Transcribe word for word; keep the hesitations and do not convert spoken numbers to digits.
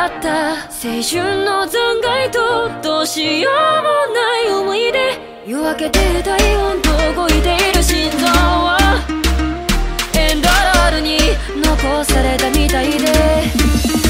だった青春の残骸とどうしようもない思い出夜明けて体温と動いている心臓はエンドロールに残されたみたいで